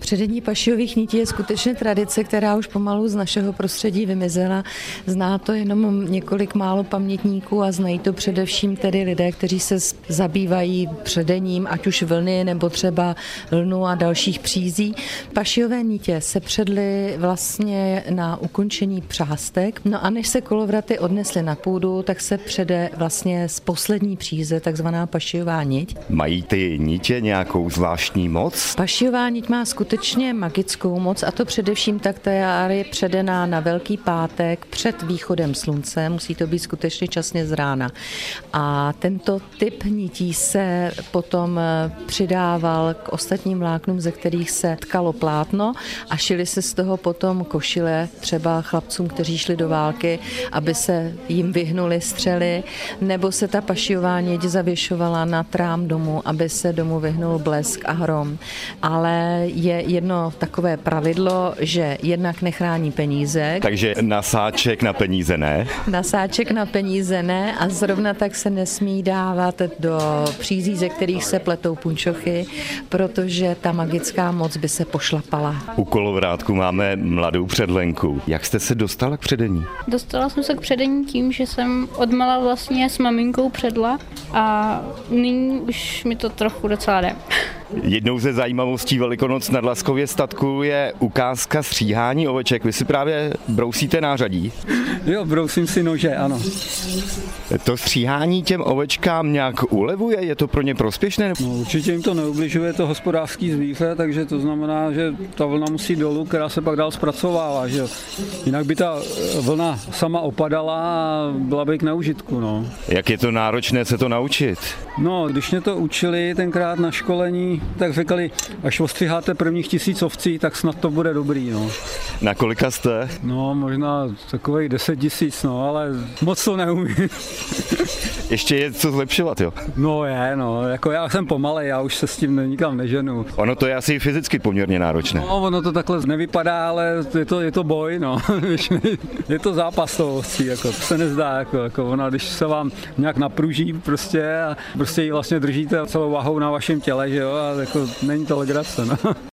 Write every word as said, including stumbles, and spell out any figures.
Předení pašijových nití je skutečně tradice, která už pomalu z našeho prostředí vymizela. Zná to jenom několik málo pamětníků a znají to především tedy lidé, kteří se zabývají předením, ať už vlny nebo třeba lnu a dalších přízí. Pašijové nitě se předly vlastně na ukončení přástek. No a než se kolovraty odnesly na půdu, tak se přede vlastně z poslední příze, takzvaná pašijová niť. Mají ty nitě nějakou zvláštní moc? Pašijová niť má skutečně magickou moc, a to především tak, která je předená na Velký pátek před východem slunce, musí to být skutečně časně z rána. A tento typ nití se potom přidával k ostatním vláknům, ze kterých se tkalo plátno a šily se z toho potom košile třeba chlapcům, kteří šli do války, aby se jim vyhnuli střely, nebo se ta pašijová niť zavěšovala na trám domu, aby se domu vyhnul blesk a hrom. Ale je jedno takové pravidlo, že jednak nechrání peníze. Takže nasáček na peníze ne? Nasáček na peníze ne a zrovna tak se nesmí dávat do přízí, ze kterých se pletou punčochy, protože ta magická moc by se pošlapala. U kolovrátku máme mladou předlenku. Jak jste se dostala k předení? Dostala jsem se k předení tím, že jsem odmala vlastně s maminkou předla a nyní už mi to trochu docela jde. Jednou ze zajímavostí Velikonoc na Dlaskově statku je ukázka stříhání oveček. Vy si právě brousíte nářadí? Jo, brousím si nože, ano. To stříhání těm ovečkám nějak ulevuje? Je to pro ně prospěšné? No, určitě jim to neubližuje, to hospodářský zvíře, takže to znamená, že ta vlna musí dolů, která se pak dál zpracovává. Že? Jinak by ta vlna sama opadala a byla by k neužitku. No. Jak je to náročné se to naučit? No, když mě to učili tenkrát na školení, tak říkali, až ostřiháte prvních tisíc ovcí, tak snad to bude dobrý. No. Na kolika jste? No, možná takových deset tisíc, no, ale moc to neumím. Ještě je co zlepšovat, jo? No je, no, jako já jsem pomalej, já už se s tím nikam neženu. Ono to je asi fyzicky poměrně náročné. No, ono to takhle nevypadá, ale je to, je to boj, no. Je to zápas toho ovcí, jako, to se nezdá, jako, jako ona, když se vám nějak napruží prostě a prostě ji vlastně držíte celou vahou na vašem těle, že jo, a jako není to legrace, no.